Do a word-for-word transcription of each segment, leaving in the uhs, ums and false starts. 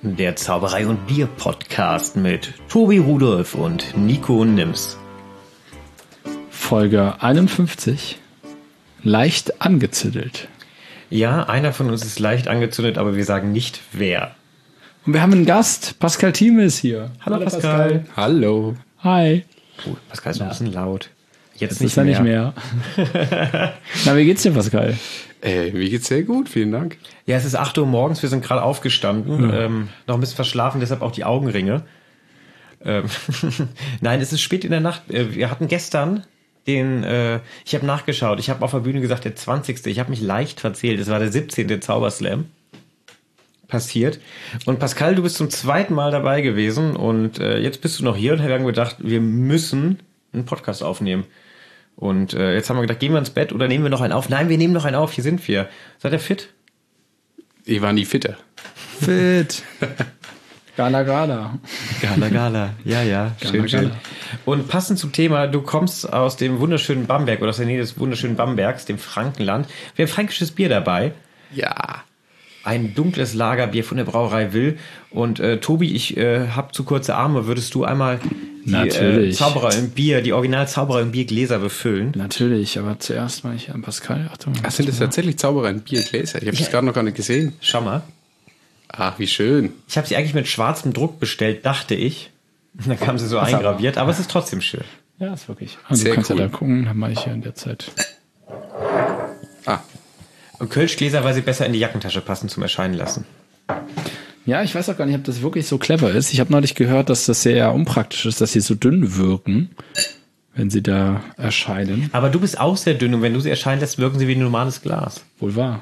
Der Zauberei und Bier Podcast mit Tobi Rudolph und Nico Nims. Folge einundfünfzig. Leicht angezündelt. Ja, einer von uns ist leicht angezündet, aber wir sagen nicht wer. Und wir haben einen Gast. Pascal Thieme ist hier. Hallo, Hallo Pascal. Pascal. Hallo. Hi. Oh, Pascal ist ja. ein bisschen laut. Jetzt das nicht ist mehr. Ja nicht mehr. Na, wie geht's dir, Pascal? Äh, mir geht's sehr gut, vielen Dank. Ja, es ist acht Uhr morgens, wir sind gerade aufgestanden, ja. ähm, noch ein bisschen verschlafen, deshalb auch die Augenringe. Ähm Nein, es ist spät in der Nacht. Wir hatten gestern den, äh, ich habe nachgeschaut, ich habe auf der Bühne gesagt, der zwanzigste Ich habe mich leicht verzählt, es war der siebzehnte Zauberslam passiert. Und Pascal, du bist zum zweiten Mal dabei gewesen und äh, jetzt bist du noch hier und wir haben gedacht, wir müssen einen Podcast aufnehmen. Und äh, jetzt haben wir gedacht, gehen wir ins Bett oder nehmen wir noch einen auf? Nein, wir nehmen noch einen auf, hier sind wir. Seid ihr fit? Ich war nie fitter. Fit. Gala, Gala. Gala, Gala. Ja, ja. Gala, schön, Gala. schön. Und passend zum Thema, du kommst aus dem wunderschönen Bamberg oder aus der Nähe des wunderschönen Bambergs, dem Frankenland. Wir haben fränkisches Bier dabei. Ja. Ein dunkles Lagerbier von der Brauerei Will. Und äh, Tobi, ich äh, habe zu kurze Arme. Würdest du einmal die äh, Zauberer im Bier, die Original Zauberer im Biergläser befüllen? Natürlich, aber zuerst mal ich an Pascal. Achtung. Ach, sind das tatsächlich Zauberer im Biergläser? Ich habe Ja. das gerade noch gar nicht gesehen. Schau mal. Ach, wie schön. Ich habe sie eigentlich mit schwarzem Druck bestellt, dachte ich. Und dann kam sie so Was eingraviert, aber es ist trotzdem schön. Ja, ist wirklich. Also Sehr du kannst cool. ja da gucken, dann mache ich ja in der Zeit. Ah, Und Kölschgläser, weil sie besser in die Jackentasche passen zum Erscheinen lassen. Ja, ich weiß auch gar nicht, ob das wirklich so clever ist. Ich habe neulich gehört, dass das sehr unpraktisch ist, dass sie so dünn wirken, wenn sie da erscheinen. Aber du bist auch sehr dünn und wenn du sie erscheinen lässt, wirken sie wie ein normales Glas. Wohl wahr.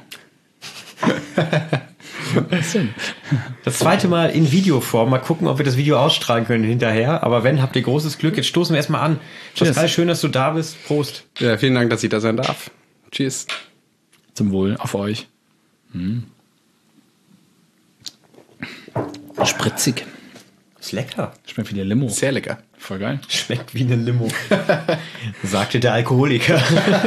Was denn? Das zweite Mal in Videoform. Mal gucken, ob wir das Video ausstrahlen können hinterher. Aber wenn, habt ihr großes Glück. Jetzt stoßen wir erstmal an. Pascal, schön, dass du da bist. Prost. ja, vielen Dank, dass ich da sein darf. Cheers. Zum Wohl auf euch. Hm. Spritzig. Ist lecker. Schmeckt wie der Limo. Sehr lecker. Voll geil. Schmeckt wie eine Limo. Sagte der Alkoholiker.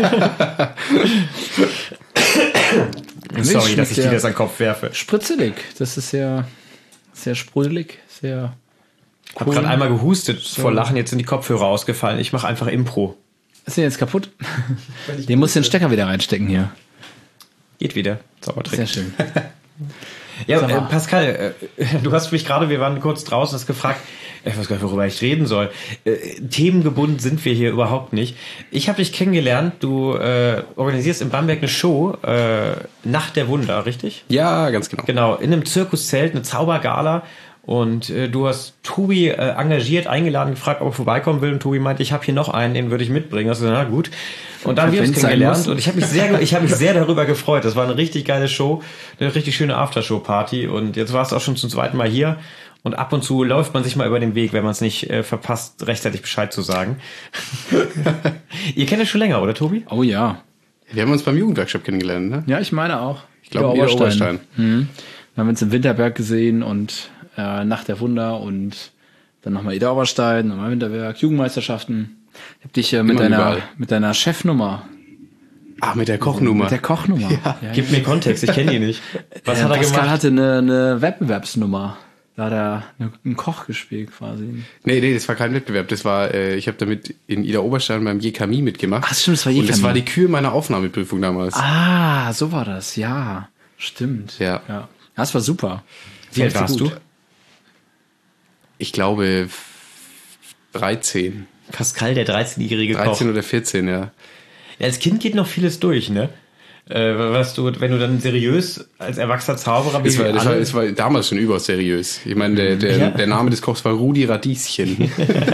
Sorry, dass ich dir das an den Kopf werfe. Spritzelig. Das ist sehr, sehr sprudelig. Sehr Ich habe gerade einmal gehustet vor Lachen. Jetzt sind die Kopfhörer ausgefallen. Ich mache einfach Impro. Ist der jetzt kaputt? Den muss den Stecker wieder reinstecken hier. Geht wieder. Zaubertrick. Sehr schön. Ja, äh, Pascal, äh, du hast mich gerade, wir waren kurz draußen, hast gefragt, ich weiß gar nicht, worüber ich reden soll. Äh, themengebunden sind wir hier überhaupt nicht. Ich habe dich kennengelernt, du äh, organisierst in Bamberg eine Show, äh, Nacht der Wunder, richtig? Ja, ganz genau. Genau, in einem Zirkuszelt, eine Zaubergala. Und äh, du hast Tobi äh, engagiert, eingeladen, gefragt, ob er vorbeikommen will. Und Tobi meinte, ich habe hier noch einen, den würde ich mitbringen. Also, na gut. Und dann haben wir uns kennengelernt. Und ich habe mich sehr, ich habe mich sehr darüber gefreut. Das war eine richtig geile Show, eine richtig schöne Aftershow-Party. Und jetzt warst du auch schon zum zweiten Mal hier. Und ab und zu läuft man sich mal über den Weg, wenn man es nicht äh, verpasst, rechtzeitig Bescheid zu sagen. Ihr kennt es schon länger, oder Tobi? Oh ja. Wir haben uns beim Jugendworkshop kennengelernt, ne? Ja, ich meine auch. Ich glaube, in Oberstein. Mhm. Wir haben uns im Winterberg gesehen und äh, Nacht der Wunder und dann nochmal Ida Oberstein, nochmal Winterberg, Jugendmeisterschaften. Ich hab dich äh, mit, deiner, mit deiner Chefnummer. Ach, mit der Kochnummer. Mit der Kochnummer. Ja. Ja, Gib mir Kontext, ich kenne die nicht. Was äh, hat er Pascal gemacht? hatte eine, eine Wettbewerbsnummer. Da hat er einen Koch gespielt quasi. Nee, nee, das war kein Wettbewerb. Das war, äh, ich habe damit in Ida Oberstein beim J K M I mitgemacht. Ach stimmt, das war J K M I. Und das war die Kür meiner Aufnahmeprüfung damals. Ah, so war das, ja. Stimmt. Ja. Ja, das war super. Wie alt warst du? Ich glaube dreizehn. Pascal, der dreizehnjährige Koch. dreizehn oder vierzehn, ja. Ja, als Kind geht noch vieles durch, ne? Äh, was du, wenn du dann seriös als erwachsener Zauberer bist. Es war, das war, es war damals schon überaus seriös. Ich meine, der, der, Ja. der Name des Kochs war Rudi Radieschen.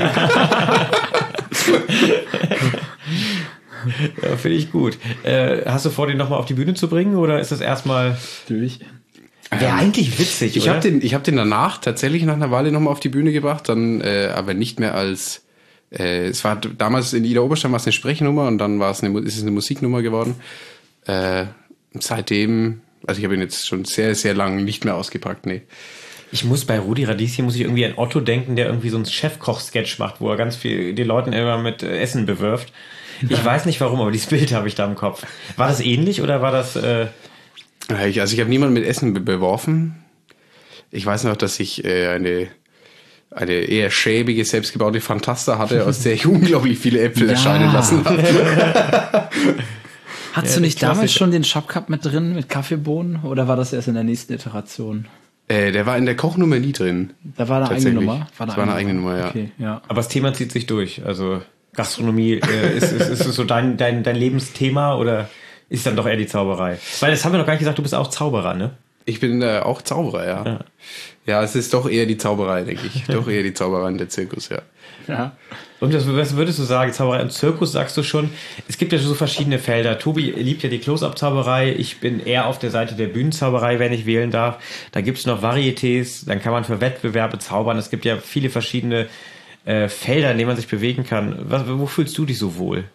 Ja, finde ich gut. Äh, hast du vor, den nochmal auf die Bühne zu bringen oder ist das erstmal... Natürlich. Wäre eigentlich witzig, Ich oder? habe den, ich hab den danach tatsächlich nach einer Weile nochmal auf die Bühne gebracht, dann äh, aber nicht mehr als... Äh, es war damals in Ida Oberstein war es eine Sprechnummer und dann war es eine, ist es eine Musiknummer geworden. Äh, seitdem, also ich habe ihn jetzt schon sehr, sehr lange nicht mehr ausgepackt, nee. Ich muss bei Rudi Radieschen muss ich irgendwie an Otto denken, der irgendwie so einen Chefkoch-Sketch macht, wo er ganz viel die Leuten immer mit äh, Essen bewirft. Ich weiß nicht warum, aber dieses Bild habe ich da im Kopf. War das ähnlich oder war das... Äh Ich, also ich habe niemanden mit Essen be- beworfen. ich weiß noch, dass ich äh, eine eine eher schäbige, selbstgebaute Fantasta hatte, aus der ich unglaublich viele Äpfel ja. erscheinen lassen habe. Hattest ja, du nicht damals schon den Shop-Cup mit drin, mit Kaffeebohnen? Oder war das erst in der nächsten Iteration? Äh, der war in der Kochnummer nie drin. Da war eine eigene Nummer? War das war eine eigene Nummer, ja. Okay, ja. Aber das Thema zieht sich durch. Also Gastronomie, äh, ist, ist, ist es so dein, dein, dein Lebensthema oder ist dann doch eher die Zauberei? Weil das haben wir noch gar nicht gesagt, du bist auch Zauberer, ne? Ich bin äh, auch Zauberer, ja. ja. Ja, es ist doch eher die Zauberei, denke ich. Doch eher die Zauberei und der Zirkus, ja. Ja. Und was, was würdest du sagen? Zauberei und Zirkus, sagst du schon? Es gibt ja so verschiedene Felder. Tobi liebt ja die Close-Up-Zauberei. Ich bin eher auf der Seite der Bühnenzauberei, wenn ich wählen darf. Da gibt's noch Varietés. Dann kann man für Wettbewerbe zaubern. Es gibt ja viele verschiedene äh, Felder, in denen man sich bewegen kann. Was, wo fühlst du dich so wohl?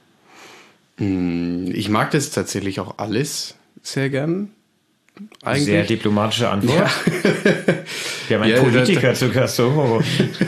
Ich mag das tatsächlich auch alles sehr gern. Eigentlich. Sehr diplomatische Antwort. Ja. Wir haben einen ja, Politiker zu Gast. Oh.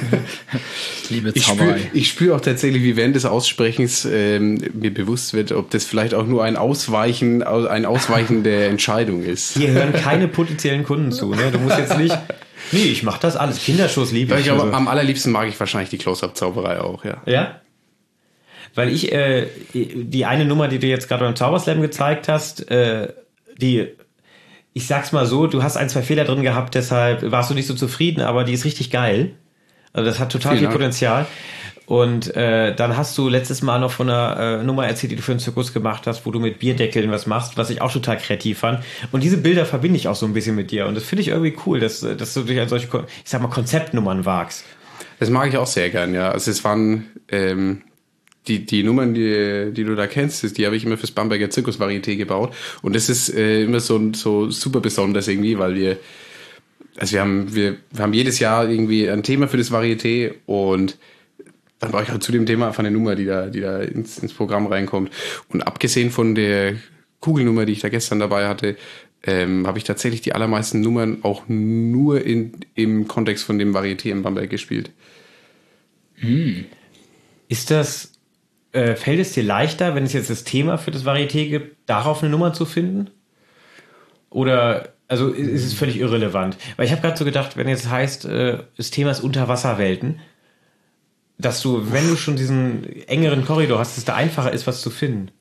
Liebe ich Zauberei. Spür, ich spüre auch tatsächlich, wie während des Aussprechens ähm, mir bewusst wird, ob das vielleicht auch nur ein Ausweichen, ein Ausweichen der Entscheidung ist. Hier hören keine potenziellen Kunden zu. Ne? Du musst jetzt nicht... Nee, ich mach das alles. Kinderschuss liebe ich. Ich glaube, also. Am allerliebsten mag ich wahrscheinlich die Close-Up-Zauberei auch, ja. Ja? Weil ich, äh, die eine Nummer, die du jetzt gerade beim Zauberslam gezeigt hast, äh, die... Ich sag's mal so, du hast ein, zwei Fehler drin gehabt, deshalb warst du nicht so zufrieden, aber die ist richtig geil. Also das hat total Vielen viel Dank. Potenzial. Und äh, dann hast du letztes Mal noch von einer äh, Nummer erzählt, die du für einen Zirkus gemacht hast, wo du mit Bierdeckeln was machst, was ich auch total kreativ fand. Und diese Bilder verbinde ich auch so ein bisschen mit dir. Und das finde ich irgendwie cool, dass, dass du dich an solche, ich sag mal, Konzeptnummern wagst. Das mag ich auch sehr gern, ja. Also es waren... Ähm Die, die Nummern, die, die du da kennst, die habe ich immer fürs Bamberger Zirkus-Varieté gebaut. Und das ist äh, immer so, so super besonders irgendwie, weil wir, also wir haben, wir, wir haben jedes Jahr irgendwie ein Thema für das Varieté und dann brauche ich halt zu dem Thema einfach eine Nummer, die da, die da ins, ins Programm reinkommt. Und abgesehen von der Kugelnummer, die ich da gestern dabei hatte, ähm, habe ich tatsächlich die allermeisten Nummern auch nur in, im Kontext von dem Varieté in Bamberg gespielt. Hm. Ist das... Äh, fällt es dir leichter, wenn es jetzt das Thema für das Varieté gibt, darauf eine Nummer zu finden? Oder, also ist es völlig irrelevant? Weil ich habe gerade so gedacht, wenn jetzt heißt, äh, das Thema ist Unterwasserwelten, dass du, wenn du schon diesen engeren Korridor hast, dass es da einfacher ist, was zu finden.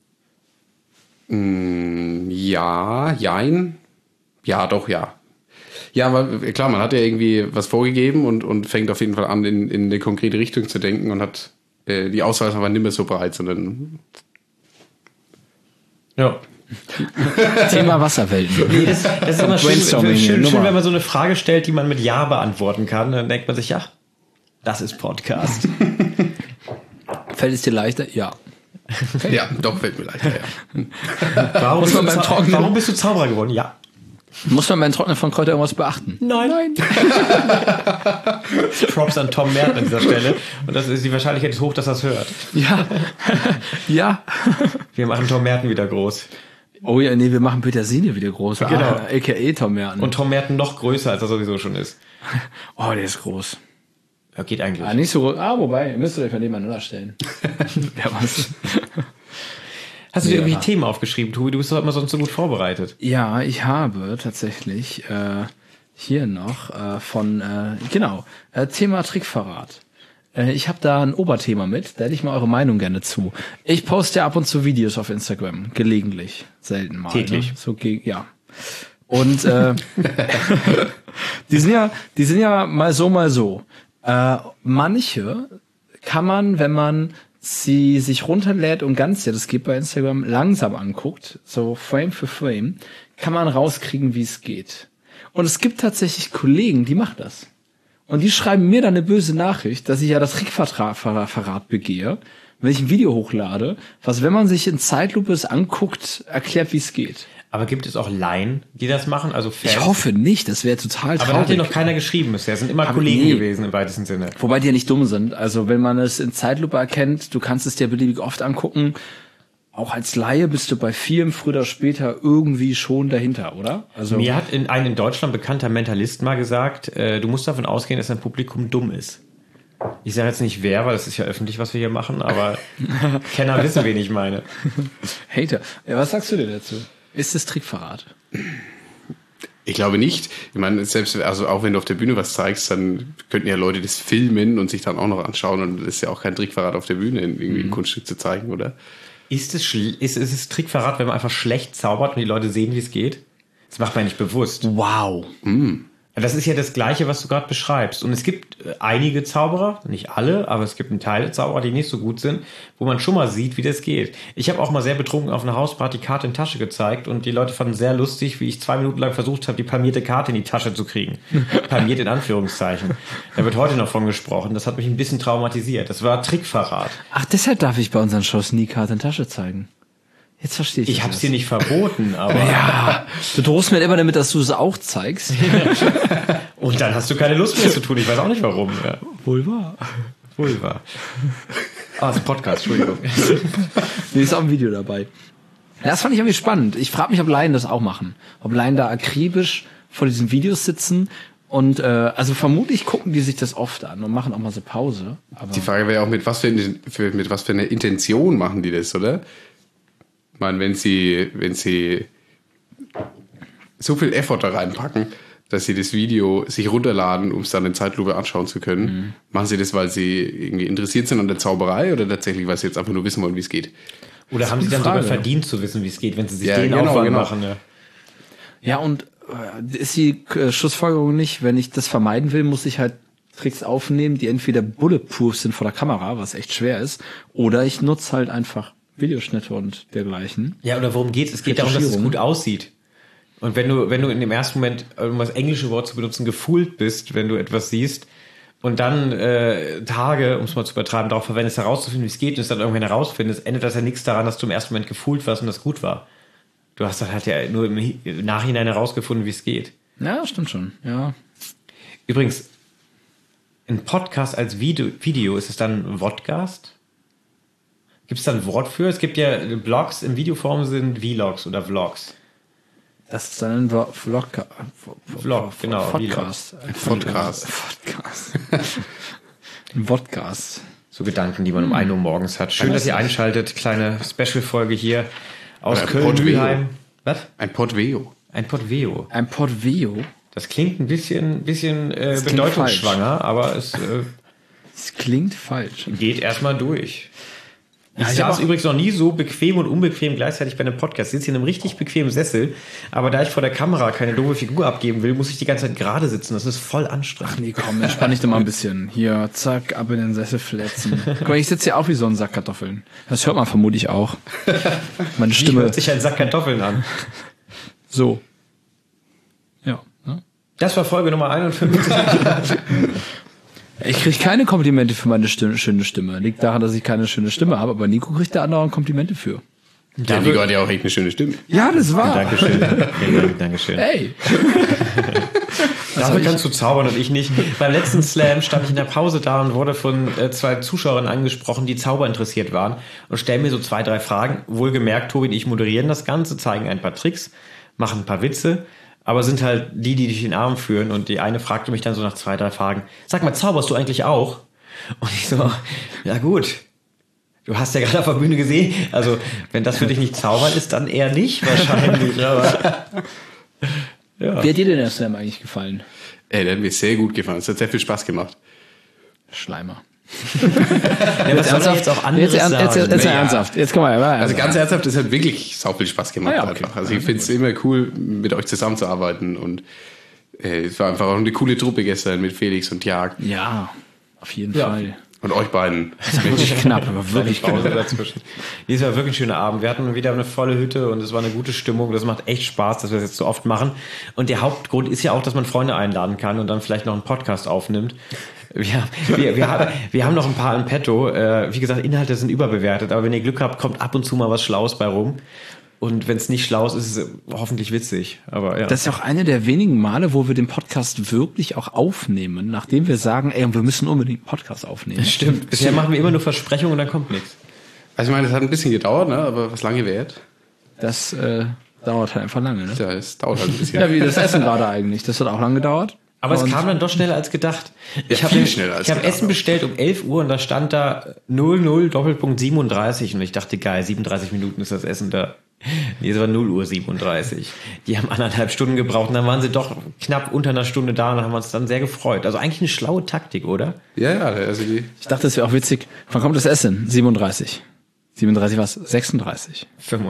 Mm, ja, jein. Ja, doch, ja. Ja, aber klar, man hat ja irgendwie was vorgegeben und, und fängt auf jeden Fall an, in, in eine konkrete Richtung zu denken und hat die Auswahl ist aber nicht mehr so breit, sondern ja. Thema Wasserwelten. Nee, das, das ist immer schön, schön, schön, wenn man so eine Frage stellt, die man mit Ja beantworten kann. Dann denkt man sich, ja, das ist Podcast. Fällt es dir leichter? Ja. Okay. Ja, doch, fällt mir leichter, ja. Warum, bist du, beim Trocknen, warum bist du Zauberer geworden? Ja. Muss man beim Trocknen von Kräuter irgendwas beachten? Nein. Nein. Props an Tom Merten an dieser Stelle. Und das ist die Wahrscheinlichkeit ist hoch, dass er es hört. Ja. Ja. Wir machen Tom Merten wieder groß. Oh ja, nee, wir machen Petersilie wieder groß. Genau. Ah, A K A Tom Merten. Und Tom Merten noch größer, als er sowieso schon ist. Oh, der ist groß. Ja, geht eigentlich. Ah, nicht so groß. Ah, wobei, müsst ihr euch mal nebeneinander stellen. Ja, was? Hast du dir ja. irgendwie Themen aufgeschrieben, Tobi? Du bist doch immer sonst so gut vorbereitet. Ja, ich habe tatsächlich äh, hier noch äh, von, äh, genau, äh, Thema Trickverrat. Äh, ich habe da ein Oberthema mit, da hätte ich mal eure Meinung gerne zu. Ich poste ja ab und zu Videos auf Instagram, gelegentlich, selten mal. Täglich. Ne? So, ja. Und äh, die sind ja, die sind ja mal so, mal so. Äh, manche kann man, wenn man sie sich runterlädt und ganz, ja, das geht bei Instagram, langsam anguckt, so Frame für Frame, kann man rauskriegen, wie es geht. Und es gibt tatsächlich Kollegen, die machen das. Und die schreiben mir dann eine böse Nachricht, dass ich ja das Trickverrat begehe, wenn ich ein Video hochlade, was, wenn man sich in Zeitlupe es anguckt, erklärt, wie es geht. Aber gibt es auch Laien, die das machen? Also Fans? Ich hoffe nicht, das wäre total traurig. Aber da hat dir noch keiner geschrieben bisher. Das sind immer Aber Kollegen nee. gewesen im weitesten Sinne. Wobei die ja nicht dumm sind. Also wenn man es in Zeitlupe erkennt, du kannst es dir beliebig oft angucken. Auch als Laie bist du bei vielem früher oder später irgendwie schon dahinter, oder? Also mir hat in, ein in Deutschland bekannter Mentalist mal gesagt, äh, du musst davon ausgehen, dass dein Publikum dumm ist. Ich sage jetzt nicht wer, weil das ist ja öffentlich, was wir hier machen, aber Kenner wissen, wen ich meine. Hater. Ja, was sagst du dir dazu? Ist es Trickverrat? Ich glaube nicht. Ich meine, selbst, also auch wenn du auf der Bühne was zeigst, dann könnten ja Leute das filmen und sich dann auch noch anschauen. Und das ist ja auch kein Trickverrat auf der Bühne, irgendwie ein Kunststück zu zeigen, oder? Ist es, schl- ist, ist es Trickverrat, wenn man einfach schlecht zaubert und die Leute sehen, wie es geht? Das macht man nicht bewusst. Wow. Das ist ja das Gleiche, was du gerade beschreibst. Und es gibt äh, einige Zauberer, nicht alle, aber es gibt einen Teil der Zauberer, die nicht so gut sind, wo man schon mal sieht, wie das geht. Ich habe auch mal sehr betrunken auf einer Hausparty Karte in Tasche gezeigt und die Leute fanden sehr lustig, wie ich zwei Minuten lang versucht habe, die palmierte Karte in die Tasche zu kriegen. Palmiert in Anführungszeichen. Da wird heute noch von gesprochen. Das hat mich ein bisschen traumatisiert. Das war Trickverrat. Ach, deshalb darf ich bei unseren Shows nie Karte in Tasche zeigen. Jetzt verstehe ich Ich das. habe es dir nicht verboten, aber... Ja, du drohst mir immer damit, dass du es auch zeigst. Und dann hast du keine Lust mehr zu tun. Ich weiß auch nicht warum. Ja. Wohl wahr. Wohl wahr. Ah, das ist ein Podcast, Entschuldigung. Nee, ist auch ein Video dabei. Ja, das fand ich irgendwie spannend. Ich frage mich, ob Laien das auch machen. Ob Laien da akribisch vor diesen Videos sitzen und äh, also vermutlich gucken die sich das oft an und machen auch mal so Pause. Aber Die Frage wäre ja auch, mit was für, für, mit was für eine Intention machen die das, oder? Ich meine, wenn sie, wenn sie so viel Effort da reinpacken, dass sie das Video sich runterladen, um es dann in Zeitlupe anschauen zu können, mhm. machen sie das, weil sie irgendwie interessiert sind an der Zauberei oder tatsächlich, weil sie jetzt einfach nur wissen wollen, wie es geht? Oder haben sie dann Frage. sogar verdient zu wissen, wie es geht, wenn sie sich Ja, den genau, Aufwand genau. machen? Ja. ja, und äh, ist die äh, Schlussfolgerung nicht, wenn ich das vermeiden will, muss ich halt Tricks aufnehmen, die entweder bulletproof sind vor der Kamera, was echt schwer ist, oder ich nutze halt einfach Videoschnitte und dergleichen. Ja, oder worum geht's? Es geht darum, dass es gut aussieht. Und wenn du, wenn du in dem ersten Moment, um das englische Wort zu benutzen, gefühlt bist, wenn du etwas siehst und dann äh, Tage, um es mal zu übertreiben, darauf verwendest, herauszufinden, wie es geht und es dann irgendwann herausfindest, endet das ja nichts daran, dass du im ersten Moment gefühlt warst und das gut war. Du hast dann halt ja nur im Nachhinein herausgefunden, wie es geht. Ja, stimmt schon, ja. Übrigens, ein Podcast als Video, Video ist es dann ein Vodcast? Gibt es da ein Wort für? Es gibt ja Blogs in Videoform sind Vlogs oder Vlogs. Das ist dann ein Vlog. Vlog, Vlog, genau. Podcast. Ein Podcast. Podcast. Ein Podcast. So Gedanken, die man um ein Uhr morgens hat. Schön, dass ihr einschaltet. Kleine Special-Folge hier aus Oder Köln-Mülheim. Was? Ein Podveo. Ein Podveo. Ein Podveo? Das klingt ein bisschen, bisschen äh, Das klingt bedeutungsschwanger, aber es äh, Das klingt falsch. geht erstmal durch. Ich Ja, ich saß hab auch- übrigens noch nie so bequem und unbequem gleichzeitig bei einem Podcast. Ich sitze hier in einem richtig bequemen Sessel, aber da ich vor der Kamera keine doofe Figur abgeben will, muss ich die ganze Zeit gerade sitzen. Das ist voll anstrengend. Ach nee, komm, entspann dich doch mal ein bisschen. Hier, zack, ab in den Sessel fletzen. Guck mal, ich sitze hier auch wie so ein Sack Kartoffeln. Das hört man vermutlich auch. Meine Wie Stimme hört sich ein Sack Kartoffeln an? so. Ja. Ne? Das war Folge Nummer einundfünfzig. Ich kriege keine Komplimente für meine Stimme, schöne Stimme. Liegt daran, dass ich keine schöne Stimme habe, aber Nico kriegt da andauernd Komplimente für. Der Nico hat ja auch echt eine schöne Stimme. Ja, das war. Dankeschön. Vielen Dank, Dankeschön. Hey. Dafür kannst du zaubern und ich nicht. Beim letzten Slam stand ich in der Pause da und wurde von äh, zwei Zuschauerinnen angesprochen, die Zauber interessiert waren und stellen mir so zwei, drei Fragen. Wohlgemerkt, Tobi und ich moderieren das Ganze, zeigen ein paar Tricks, machen ein paar Witze, aber sind halt die, die dich in den Arm führen. Und die eine fragte mich dann so nach zwei, drei Fragen, sag mal, zauberst du eigentlich auch? Und ich so, ja gut, du hast ja gerade auf der Bühne gesehen. Also, wenn das für dich nicht zaubern ist, dann eher nicht wahrscheinlich. Aber ja. Wie hat dir denn der Slam eigentlich gefallen? Ey, der hat mir sehr gut gefallen. Es hat sehr viel Spaß gemacht. Schleimer. Ja, was soll er jetzt auch anderes Jetzt, ernst, jetzt, jetzt, jetzt Naja. ernsthaft. Jetzt komm mal. Ja, Also ganz ernsthaft, es hat wirklich sau viel Spaß gemacht. Ah ja, okay. einfach. Also ich finde es immer cool, mit euch zusammenzuarbeiten und äh, es war einfach auch eine coole Truppe gestern mit Felix und Jörg Ja, auf jeden Ja. Fall. und euch beiden. Wirklich knapp, aber wirklich Pause knapp. dazwischen. Dies war wirklich ein schöner Abend. Wir hatten wieder eine volle Hütte und es war eine gute Stimmung. Das macht echt Spaß, dass wir das jetzt so oft machen. Und der Hauptgrund ist ja auch, dass man Freunde einladen kann und dann vielleicht noch einen Podcast aufnimmt. Wir, wir, wir, haben, wir haben noch ein paar in petto. Äh, wie gesagt, Inhalte sind überbewertet, aber wenn ihr Glück habt, kommt ab und zu mal was Schlaues bei rum. Und wenn es nicht schlau ist, ist es hoffentlich witzig. Aber ja. Das ist auch eine der wenigen Male, wo wir den Podcast wirklich auch aufnehmen, nachdem wir sagen, ey, wir müssen unbedingt einen Podcast aufnehmen. stimmt. Bisher machen wir immer nur Versprechungen und dann kommt nichts. Also ich meine, es hat ein bisschen gedauert, ne? Aber was lange währt, Das äh, dauert halt einfach lange, ne? ja, es dauert halt ein bisschen. Ja, wie das Essen gerade eigentlich. Das hat auch lange gedauert. Aber es Und- kam dann doch schneller als gedacht. Ich habe viel schneller als ich hab gedacht Essen auch. bestellt um elf Uhr und da stand da null null Doppelpunkt siebenunddreißig und ich dachte, geil, siebenunddreißig Minuten ist das Essen da. Nee, es war null Uhr siebenunddreißig. Die haben anderthalb Stunden gebraucht und dann waren sie doch knapp unter einer Stunde da und haben uns dann sehr gefreut. Also eigentlich eine schlaue Taktik, oder? Ja, ja, also die. Ich dachte, es wäre auch witzig. Wann kommt das Essen? siebenunddreißig. siebenunddreißig was? sechsunddreißig.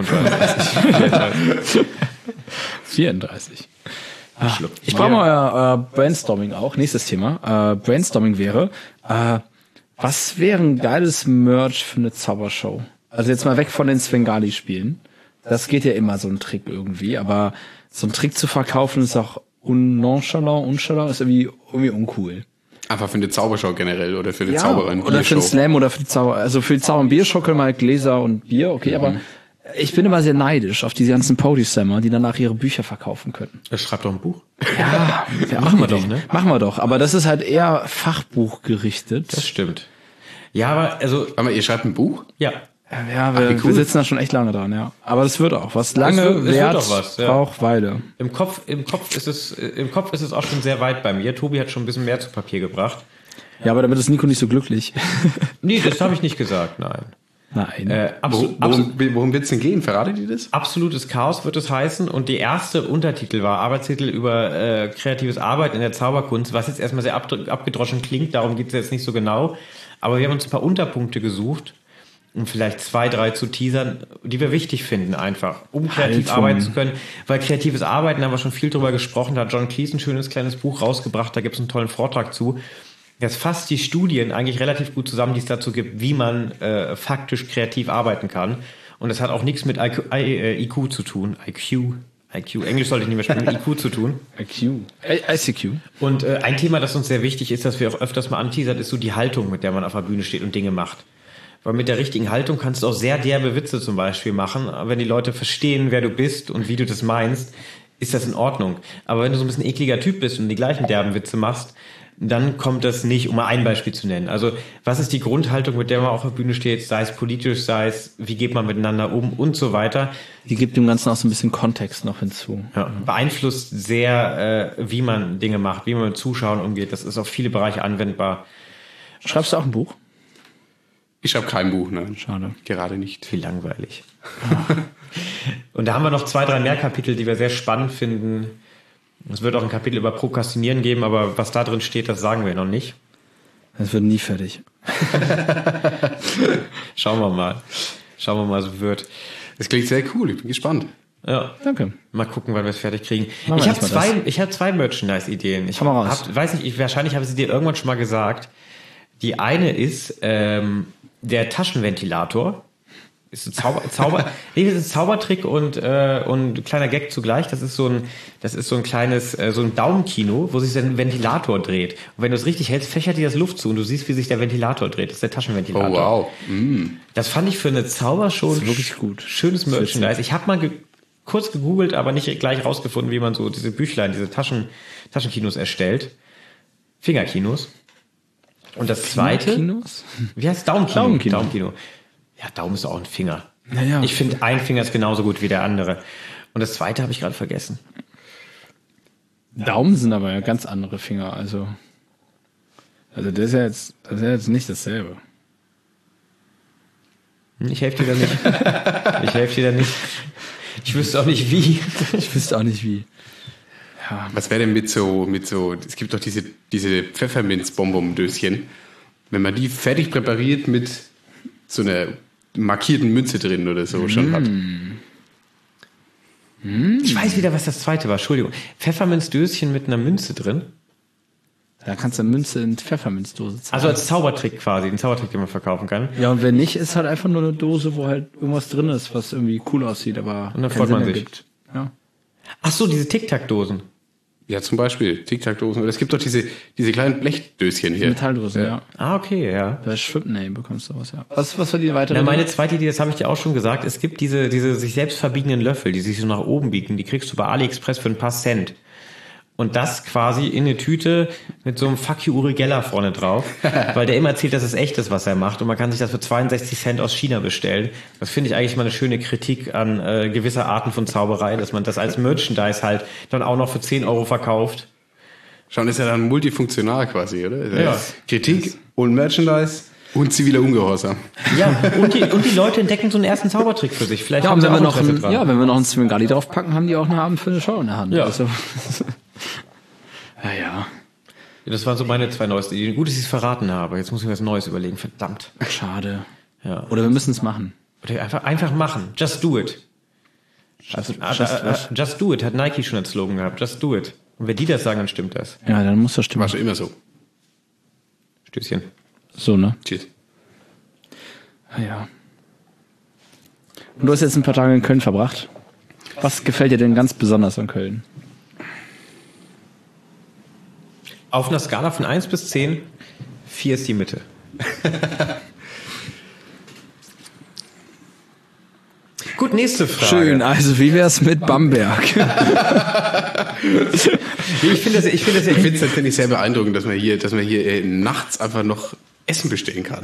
fünfunddreißig. vierunddreißig. Ah, ich brauche mal euer äh, Brainstorming auch. Nächstes Thema. Äh, Brainstorming wäre, äh, was wäre ein geiles Merch für eine Zaubershow? Also jetzt mal weg von den Svengali-Spielen. Das geht ja immer so ein Trick irgendwie, aber so ein Trick zu verkaufen ist auch unnonchalant, unchalant, ist irgendwie, irgendwie uncool. Einfach für eine Zaubershow generell oder für eine Ja, Zauberin. oder für den Slam oder für die Zauber, also für die Zauber- und Biershow können wir halt Gläser und Bier, okay, mhm. aber ich bin immer sehr neidisch auf diese ganzen Pody-Slammer, die danach ihre Bücher verkaufen können. Er schreibt doch ein Buch. Ja, ja machen wir doch, ne? Machen wir doch, aber das ist halt eher Fachbuch gerichtet. Das stimmt. Ja, aber also, aber ihr schreibt ein Buch? Ja. Ja, wir, Ach, cool. wir sitzen da schon echt lange dran, ja. Aber das wird auch was. Lange es wird, es Wert, wird auch was, ja. braucht Weile. Im Kopf, im Kopf ist es, im Kopf ist es auch schon sehr weit bei mir. Tobi hat schon ein bisschen mehr zu Papier gebracht. Ja, aber damit ist Nico nicht so glücklich. Nee, das habe ich nicht gesagt, nein. Nein. Äh, absolut, worum absolut, worum wird's denn gehen? Verratet ihr das? Absolutes Chaos wird es heißen. Und die erste Untertitel war Arbeitstitel über äh, kreatives Arbeiten in der Zauberkunst, was jetzt erstmal sehr ab, abgedroschen klingt. Darum geht es jetzt nicht so genau. Aber wir haben uns ein paar Unterpunkte gesucht, um vielleicht zwei, drei zu teasern, die wir wichtig finden einfach, um kreativ Haltung. arbeiten zu können. Weil kreatives Arbeiten, da haben wir schon viel drüber gesprochen, da hat John Cleese ein schönes kleines Buch rausgebracht, da gibt es einen tollen Vortrag zu. Das fasst die Studien eigentlich relativ gut zusammen, die es dazu gibt, wie man äh, faktisch kreativ arbeiten kann. Und das hat auch nichts mit I Q, I, äh, I Q zu tun. I Q. I Q. Englisch sollte ich nicht mehr sprechen, mit I Q zu tun. I Q. I C Q. Und äh, ein Thema, das uns sehr wichtig ist, das wir auch öfters mal anteasert, ist so die Haltung, mit der man auf der Bühne steht und Dinge macht. Weil mit der richtigen Haltung kannst du auch sehr derbe Witze zum Beispiel machen. Wenn die Leute verstehen, wer du bist und wie du das meinst, ist das in Ordnung. Aber wenn du so ein bisschen ekliger Typ bist und die gleichen derben Witze machst, dann kommt das nicht, um mal ein Beispiel zu nennen. Also was ist die Grundhaltung, mit der man auf der Bühne steht, sei es politisch, sei es, wie geht man miteinander um und so weiter. Die gibt dem Ganzen auch so ein bisschen Kontext noch hinzu. Ja, beeinflusst sehr, äh, wie man Dinge macht, wie man mit Zuschauern umgeht. Das ist auf viele Bereiche anwendbar. Schreibst du auch ein Buch? Ich schreibe kein Buch, nein. Schade. Gerade nicht. Wie langweilig. Und da haben wir noch zwei, drei mehr Kapitel, die wir sehr spannend finden. Es wird auch ein Kapitel über Prokrastinieren geben, aber was da drin steht, das sagen wir noch nicht. Das wird nie fertig. Schauen wir mal. Schauen wir mal, so wird. Das klingt sehr cool, ich bin gespannt. Ja. Danke. Mal gucken, wann wir es fertig kriegen. Machen Ich wir habe erst mal zwei, das. ich habe zwei Merchandise-Ideen. Ich Komm mal raus. Hab, weiß nicht, ich, wahrscheinlich habe ich sie dir irgendwann schon mal gesagt. Die eine ist ähm, der Taschenventilator. Ist ein Zauber, Zauber, nee, das ist ein Zaubertrick und äh, und kleiner Gag zugleich. Das ist so ein, das ist so ein kleines, äh, so ein Daumenkino, wo sich ein Ventilator dreht. Und wenn du es richtig hältst, fächert dir das Luft zu und du siehst, wie sich der Ventilator dreht. Das ist der Taschenventilator. Oh wow. Mm. Das fand ich für eine Zaubershow Das ist wirklich gut. Schönes Merchandise. Ich habe mal ge kurz gegoogelt, aber nicht gleich rausgefunden, wie man so diese Büchlein, diese Taschen, Taschenkinos erstellt. Fingerkinos. Und das zweite, Kinos? wie heißt Daumenkino? Daumenkino. Daumenkino. Ja, Daumen ist auch ein Finger. Naja. Ich finde, ein Finger ist genauso gut wie der andere. Und das zweite habe ich gerade vergessen. Daumen sind aber ja ganz andere Finger, also. Also das ist ja jetzt, das ist ja jetzt nicht dasselbe. Ich helfe dir da nicht. Ich helfe dir da nicht. Ich wüsste auch nicht wie. Ich wüsste auch nicht wie. Ja. Was wäre denn mit so, mit so, es gibt doch diese, diese Pfefferminz-Bonbon-Döschen. Wenn man die fertig präpariert mit so einer markierten Münze drin oder so schon hat. Ich weiß wieder, was das zweite war. Entschuldigung. Pfefferminzdöschen mit einer Münze drin. Da kannst du eine Münze in die Pfefferminzdose zahlen. Also als Zaubertrick quasi, ein Zaubertrick, den man verkaufen kann. Ja, und wenn nicht, ist halt einfach nur eine Dose, wo halt irgendwas drin ist, was irgendwie cool aussieht, aber Und dann keinen freut man Sinn sich. ergibt. Ja. Ach so, diese Tic-Tac-Dosen. Ja, zum Beispiel Tic-Tac-Dosen. Oder es gibt doch diese, diese kleinen Blechdöschen hier. Metalldosen, ja. Ah, okay, ja. Bei Schwimmen bekommst du was, ja. Was, was war die weitere? Na, meine zweite Idee, das habe ich dir auch schon gesagt, es gibt diese, diese sich selbst verbiegenden Löffel, die sich so nach oben biegen, die kriegst du bei AliExpress für ein paar Cent. Und das quasi in eine Tüte mit so einem Fuck you Uri Geller vorne drauf, weil der immer erzählt, dass es echt ist, was er macht. Und man kann sich das für zweiundsechzig Cent aus China bestellen. Das finde ich eigentlich mal eine schöne Kritik an äh, gewisser Arten von Zauberei, dass man das als Merchandise halt dann auch noch für zehn Euro verkauft. Schon ist ja dann multifunktional quasi, oder? Ja. Kritik und Merchandise. Und ziviler Ungehorsam. Ja, und die, und die Leute entdecken so einen ersten Zaubertrick für sich. Vielleicht Ja, haben und sie wenn wir auch noch Interesse ein, dran. ja, wenn wir noch einen Svengali draufpacken, haben die auch einen Abend für eine Show in der Hand. Ja. Also, ja, ja. Das waren so meine zwei neuesten Ideen. Gut, dass ich es verraten habe. Jetzt muss ich mir was Neues überlegen. Verdammt. Schade. Ja. Oder wir müssen es machen. Oder einfach, einfach machen. Just do it. Also, just äh, äh, was? just do it hat Nike schon als Slogan gehabt. Just do it. Und wenn die das sagen, dann stimmt das. Ja, dann muss das stimmen. War schon immer so. Stößchen. So, ne? Tschüss. Ja, ja. Und du hast jetzt ein paar Tage in Köln verbracht. Was gefällt dir denn ganz besonders an Köln? Auf einer Skala von eins bis zehn, vier ist die Mitte. Gut, nächste Frage. Schön, also wie wär's mit Bamberg? Ich finde das, ich finde das ja Ich finde es tatsächlich sehr beeindruckend, dass man hier, dass man hier äh, nachts einfach noch Essen bestellen kann.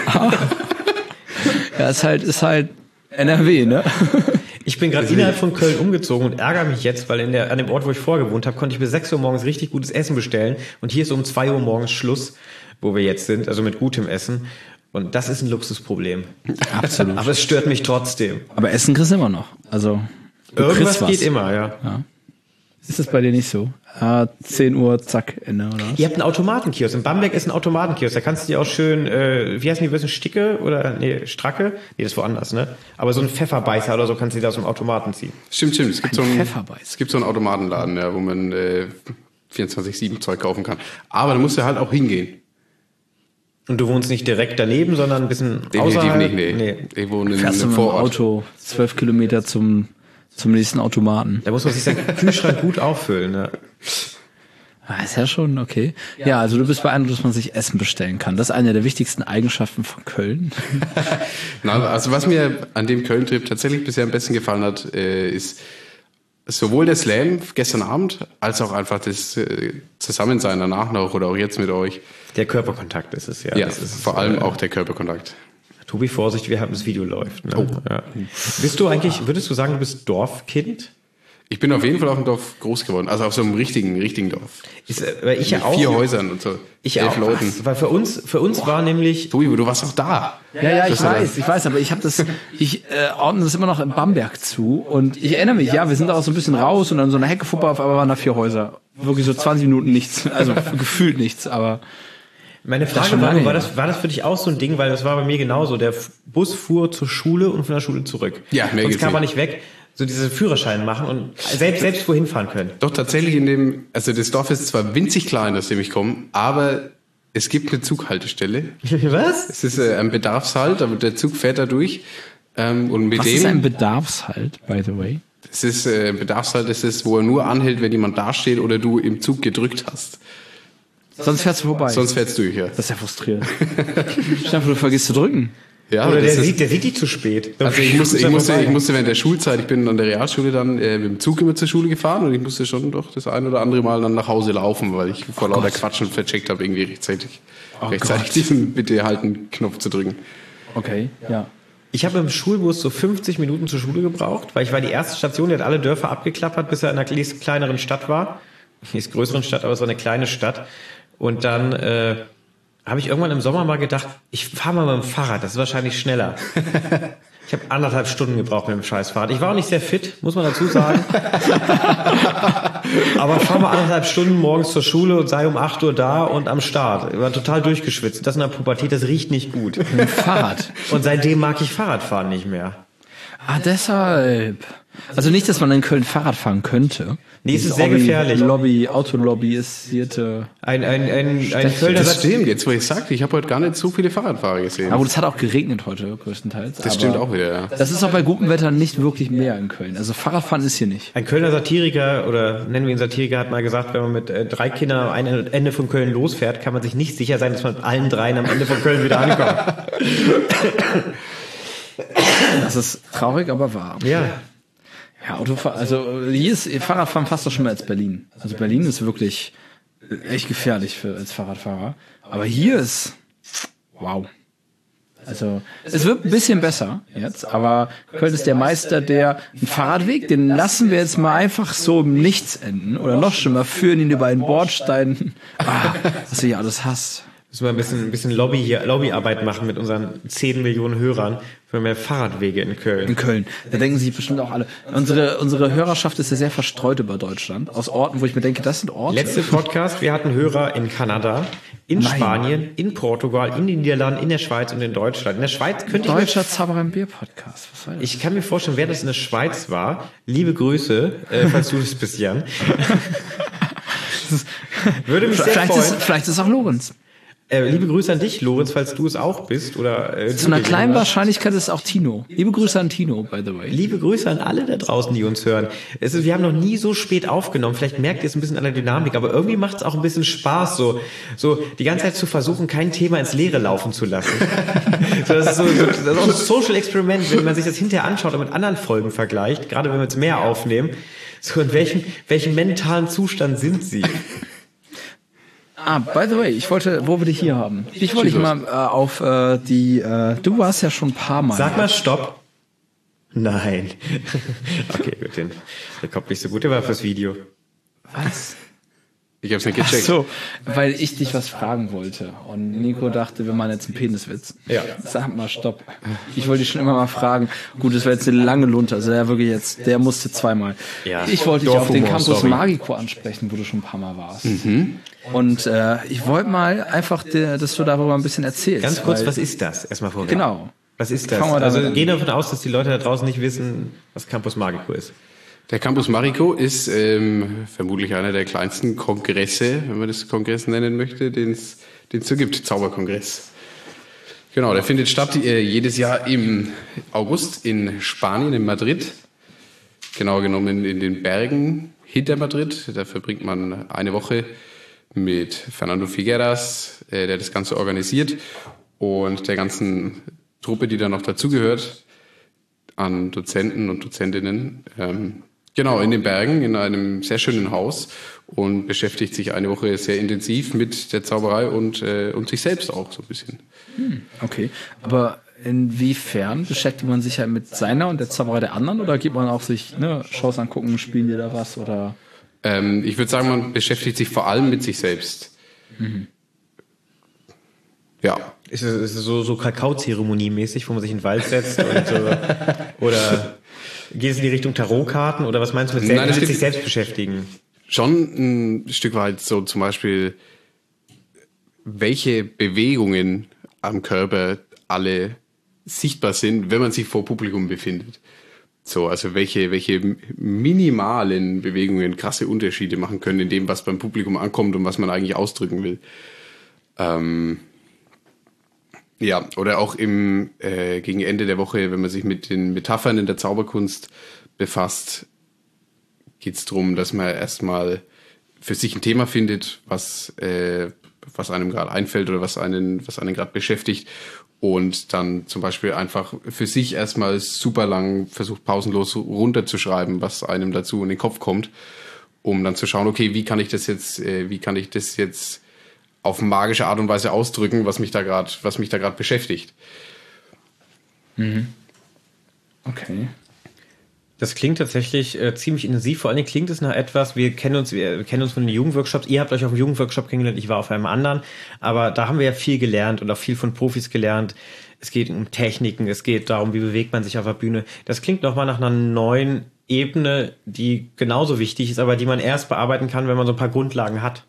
Ja, ist halt, ist halt N R W, ne? Ich bin gerade innerhalb von Köln umgezogen und ärgere mich jetzt, weil in der, an dem Ort, wo ich vorher gewohnt habe, konnte ich bis sechs Uhr morgens richtig gutes Essen bestellen. Und hier ist um zwei Uhr morgens Schluss, wo wir jetzt sind, also mit gutem Essen. Und das ist ein Luxusproblem. Absolut. Aber es stört mich trotzdem. Aber Essen kriegst du immer noch. Also, du Irgendwas kriegst was. geht immer, ja. Ja. Ist das bei dir nicht so? Ah, zehn Uhr, zack, Ende, oder was? Ihr habt einen Automatenkiosk. In Bamberg ist ein Automatenkiosk. Da kannst du dir auch schön, äh, wie heißen die Würste, Sticke oder, nee, Stracke? Nee, das ist woanders, ne? Aber so ein Pfefferbeißer oder so kannst du dir da aus dem Automaten ziehen. Stimmt, stimmt. Es gibt, so, Ein einen, Pfefferbeiß. es gibt so einen Automatenladen, ja, wo man äh, vierundzwanzig sieben Zeug kaufen kann. Aber da musst du halt auch hingehen. Und du wohnst nicht direkt daneben, sondern ein bisschen Definitiv außerhalb? nicht, nee. Ich wohne in Fährst du einem mit dem Vorort. Auto zwölf Kilometer zum, zum nächsten Automaten. Da muss man sich seinen Kühlschrank gut auffüllen, ne? Ah, ist ja schon okay. Ja, also du bist beeindruckt, dass man sich Essen bestellen kann. Das ist eine der wichtigsten Eigenschaften von Köln. Na, also was mir an dem Köln-Trip tatsächlich bisher am besten gefallen hat, äh, ist sowohl der Slam gestern Abend, als auch einfach das äh, Zusammensein danach noch oder auch jetzt mit euch. Der Körperkontakt ist es, ja. Ja, das ist vor allem äh, auch der Körperkontakt. Tobi, Vorsicht, wir haben das Video läuft. Ne? Oh. Ja. Bist du eigentlich, würdest du sagen, du bist Dorfkind? Ich bin auf jeden Fall auf dem Dorf groß geworden, also auf so einem richtigen, richtigen Dorf. Ist, äh, weil ich Mit ja auch. vier Häusern und so. Ich elf auch. Leuten. Was? Weil für uns, für uns war nämlich. Tobi, du warst auch da. Ja, ja, ich Das war weiß, ich weiß, aber ich habe das, ich äh, ordne das immer noch in Bamberg zu und ich erinnere mich, ja, wir sind da auch so ein bisschen raus und dann so eine Hecke vorbei, auf einmal waren da vier Häuser. Wirklich so zwanzig Minuten nichts, also gefühlt nichts, aber Meine Das Frage schon war, lange nur, war her. das, war das für dich auch so ein Ding, weil das war bei mir genauso. Der F- Bus fuhr zur Schule und von der Schule zurück. Ja, mehr Sonst geht's kam man nicht. nicht weg. So diese Führerschein machen und selbst, selbst wohin fahren können. Doch tatsächlich in dem, also das Dorf ist zwar winzig klein, aus dem ich komme, aber es gibt eine Zughaltestelle. Was? Es ist äh, ein Bedarfshalt, aber der Zug fährt da durch. Ähm, und mit was dem, ist ein Bedarfshalt, by the way? es ist äh, ein Bedarfshalt, es ist, wo er nur anhält, wenn jemand dasteht oder du im Zug gedrückt hast. Sonst fährst du vorbei. Sonst fährt's durch, ja. Das ist ja frustrierend. Stefan, du vergisst zu drücken. Ja, Oder der das ist, sieht, der sieht die zu spät. Dann also ich musste, ich ist er musste, vorbei. ich musste während der Schulzeit, ich bin an der Realschule dann äh, mit dem Zug immer zur Schule gefahren und ich musste schon doch das ein oder andere Mal dann nach Hause laufen, weil ich vor lauter Quatschen vercheckt habe, irgendwie rechtzeitig, Oh rechtzeitig Gott. diesen bitte halten Knopf zu drücken. Okay, ja. Ich habe im Schulbus so fünfzig Minuten zur Schule gebraucht, weil ich war die erste Station, die hat alle Dörfer abgeklappert, bis er in einer nächsten kleineren Stadt war. Nicht größeren Stadt, aber es war eine kleine Stadt. Und dann äh, habe ich irgendwann im Sommer mal gedacht, ich fahre mal mit dem Fahrrad, das ist wahrscheinlich schneller. Ich habe anderthalb Stunden gebraucht mit dem Scheißfahrrad. Ich war auch nicht sehr fit, muss man dazu sagen. Aber fahr mal anderthalb Stunden morgens zur Schule und sei um acht Uhr da und am Start. Ich war total durchgeschwitzt. Das in der Pubertät, das riecht nicht gut. Mit dem Fahrrad. Und seitdem mag ich Fahrradfahren nicht mehr. Ah, deshalb. Also nicht, dass man in Köln Fahrrad fahren könnte. Nee, es ist Dieses sehr Lobby- gefährlich. Lobby, Autolobbyisierte. Ein, ein, ein, ein Kölner Das sagt, stimmt, jetzt wo ich sagte, ich habe heute gar nicht so viele Fahrradfahrer gesehen. Aber es hat auch geregnet heute, größtenteils. Das aber stimmt auch wieder, ja. Das ist auch bei gutem Wetter nicht wirklich mehr in Köln. Also Fahrradfahren ist hier nicht. ein Kölner Satiriker, oder nennen wir ihn Satiriker, hat mal gesagt, wenn man mit äh, drei Kindern am einen Ende von Köln losfährt, kann man sich nicht sicher sein, dass man mit allen dreien am Ende von Köln wieder ankommt. Das ist traurig, aber wahr. Ja. Ja, Autofahren, also hier ist Fahrradfahren fast doch schon mehr als Berlin. Also Berlin ist wirklich echt gefährlich für als Fahrradfahrer. Aber hier ist wow. Also es wird ein bisschen besser jetzt, aber Köln ist der Meister, der einen Fahrradweg, den lassen wir jetzt mal einfach so im Nichts enden. Oder noch schlimmer, führen ihn über einen Bordstein. Ah, was du hier alles hast. Müssen wir ein bisschen, ein bisschen Lobby hier, Lobbyarbeit machen mit unseren zehn Millionen Hörern für mehr Fahrradwege in Köln. In Köln. Da denken sich bestimmt auch alle. Unsere, unsere Hörerschaft ist ja sehr verstreut über Deutschland. Aus Orten, wo ich mir denke, das sind Orte. Letzte Podcast, wir hatten Hörer in Kanada, in Nein. Spanien, in Portugal, in den Niederlanden, in der Schweiz und in Deutschland. In der Schweiz könnte ich... Deutscher Zauberer im Bier-Podcast. Was war das? Ich kann mir vorstellen, wer das in der Schweiz war. Liebe Grüße, äh, falls du das bist, Jan. Würde mich sehr vielleicht, freuen. ist, vielleicht ist es auch Lorenz. Äh, liebe Grüße an dich, Lorenz, falls du es auch bist. Oder äh, Zu einer kleinen Wahrscheinlichkeit ist es auch Tino. Liebe Grüße an Tino, by the way. Liebe Grüße an alle da draußen, die uns hören. Es ist, wir haben noch nie so spät aufgenommen. Vielleicht merkt ihr es ein bisschen an der Dynamik, aber irgendwie macht es auch ein bisschen Spaß, so, so die ganze Zeit zu versuchen, kein Thema ins Leere laufen zu lassen. so, das ist so, so, das ist auch ein Social Experiment, wenn man sich das hinterher anschaut und mit anderen Folgen vergleicht, gerade wenn wir jetzt mehr aufnehmen. So, in welchem, welchem mentalen Zustand sind sie? Ah, by the way, ich wollte, wo wir dich hier haben. Ich wollte dich mal äh, auf äh, die, äh, du warst ja schon ein paar Mal. Sag mal Stopp. Nein. Okay, gut, den, der kommt nicht so gut, der war fürs Video. Was? Ich hab's nicht Ach gecheckt. so, weil ich dich was fragen wollte. Und Nico dachte, wir machen jetzt einen Peniswitz. Ja. Sag mal Stopp. Ich wollte dich schon immer mal fragen. Gut, das wäre jetzt eine lange Lunte. Also der wirklich jetzt, der musste zweimal. Ja. Ich wollte dich auf den Dorfhumor, Campus sorry. Magico ansprechen, wo du schon ein paar Mal warst. Mhm. Und äh, ich wollte mal einfach, dir, dass du darüber ein bisschen erzählst. Ganz kurz, weil- was ist das? Erstmal vorweg. Genau. Was ist das? Fangen wir damit Also an. gehen davon aus, dass die Leute da draußen nicht wissen, was Campus Magico ist. Der Campus Marico ist ähm, vermutlich einer der kleinsten Kongresse, wenn man das Kongress nennen möchte, den es so gibt, Zauberkongress. Genau, der findet statt äh, jedes Jahr im August in Spanien, in Madrid. Genauer genommen in den Bergen hinter Madrid. Da verbringt man eine Woche mit Fernando Figueras, äh, der das Ganze organisiert, und der ganzen Truppe, die da noch dazugehört, an Dozenten und Dozentinnen. Ähm, genau, in den Bergen, in einem sehr schönen Haus, und beschäftigt sich eine Woche sehr intensiv mit der Zauberei und, äh, und sich selbst auch so ein bisschen. Hm, okay, aber inwiefern beschäftigt man sich halt mit seiner und der Zauberei der anderen, oder geht man auch sich ne, Shows angucken, spielen die da was, oder? Ähm, ich würde sagen, man beschäftigt sich vor allem mit sich selbst. Mhm. Ja. Ist es, ist es so, so Kakaozeremonie-mäßig, wo man sich in den Wald setzt und so, oder geht es in die Richtung Tarotkarten, oder was meinst du mit, Nein, selbst, das mit steht- sich selbst beschäftigen? Schon ein Stück weit so zum Beispiel, welche Bewegungen am Körper alle sichtbar sind, wenn man sich vor Publikum befindet. So, also welche, welche minimalen Bewegungen krasse Unterschiede machen können in dem, was beim Publikum ankommt und was man eigentlich ausdrücken will. Ähm, ja, oder auch im äh, gegen Ende der Woche, wenn man sich mit den Metaphern in der Zauberkunst befasst, geht es darum, dass man erstmal für sich ein Thema findet, was, äh, was einem gerade einfällt oder was einen, was einen gerade beschäftigt, und dann zum Beispiel einfach für sich erstmal super lang versucht, pausenlos runterzuschreiben, was einem dazu in den Kopf kommt, um dann zu schauen, okay, wie kann ich das jetzt, äh, wie kann ich das jetzt auf magische Art und Weise ausdrücken, was mich da gerade, was mich da gerade beschäftigt. Mhm. Okay. Das klingt tatsächlich äh, ziemlich intensiv. Vor allen Dingen klingt es nach etwas, wir kennen uns, wir kennen uns von den Jugendworkshops. Ihr habt euch auf dem Jugendworkshop kennengelernt, ich war auf einem anderen. Aber da haben wir ja viel gelernt und auch viel von Profis gelernt. Es geht um Techniken, es geht darum, wie bewegt man sich auf der Bühne. Das klingt nochmal nach einer neuen Ebene, die genauso wichtig ist, aber die man erst bearbeiten kann, wenn man so ein paar Grundlagen hat.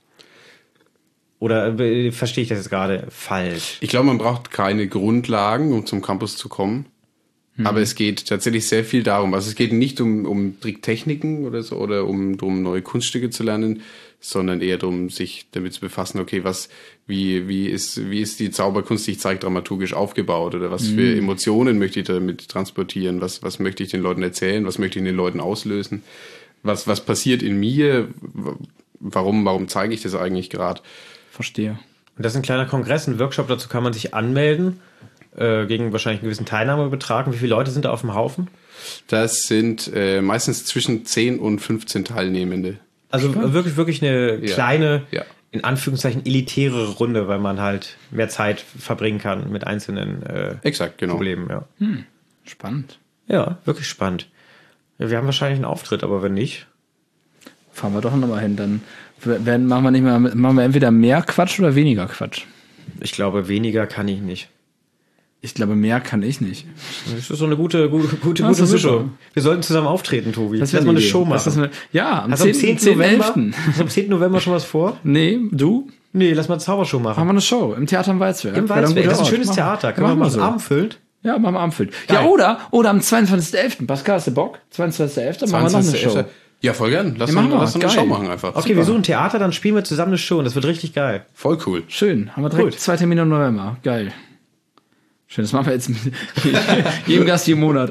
Oder äh, verstehe ich das jetzt gerade falsch? Ich glaube, man braucht keine Grundlagen, um zum Campus zu kommen. Mhm. Aber es geht tatsächlich sehr viel darum. Also es geht nicht um, um Tricktechniken oder so, oder um, um neue Kunststücke zu lernen, sondern eher darum, sich damit zu befassen, okay, was, wie, wie ist, wie ist die Zauberkunst, die ich zeige, dramaturgisch aufgebaut, oder was mhm. für Emotionen möchte ich damit transportieren, was, was möchte ich den Leuten erzählen, was möchte ich den Leuten auslösen, was, was passiert in mir, warum, warum zeige ich das eigentlich gerade? Verstehe. Und das ist ein kleiner Kongress, ein Workshop, dazu kann man sich anmelden, äh, gegen wahrscheinlich einen gewissen Teilnahmebetrag. Wie viele Leute sind da auf dem Haufen? Das sind äh, meistens zwischen zehn und fünfzehn Teilnehmende. Also Spannend. wirklich, wirklich eine Ja. kleine, Ja. in Anführungszeichen elitäre Runde, weil man halt mehr Zeit verbringen kann mit einzelnen äh, Exakt, genau. Problemen. Ja. Hm. Spannend. ja, wirklich spannend. Ja, wir haben wahrscheinlich einen Auftritt, aber wenn nicht, Fahren wir doch nochmal hin. Dann werden, machen wir nicht mehr, machen wir entweder mehr Quatsch oder weniger Quatsch. Ich glaube, weniger kann ich nicht. Ich glaube, mehr kann ich nicht. Das ist so eine gute, gute, gute, Das gute ist Mischung. super. Wir sollten zusammen auftreten, Tobi. Das Lass wäre mal eine Idee. Show Das ist machen. eine, ja, am Hast du am zehnten zehnten November? elften Hast du am zehnten November schon was vor? Nee, du? Nee, lass mal eine Zaubershow machen. Machen wir eine Show im Theater im Walzwerk. Im Wäre doch Walzwerk. guter Das ist ein Ort. schönes Machen- Theater. Können wir machen mal wir so so. abendfüllt? Ja, machen wir Abendfüllt. Ja, Geil. oder, oder am zweiundzwanzigsten elften Pascal, hast du Bock? zweiundzwanzigsten elften machen wir noch eine Show. Ja, voll gern. Lass Ja, uns machen wir. lass uns eine Geil. Show machen einfach. Okay, wir suchen Theater, dann spielen wir zusammen eine Show und das wird richtig geil. Voll cool. Schön, haben wir direkt Gut. zwei Termine im November. Geil. Schön, das machen wir jetzt mit jedem Gast jeden Monat.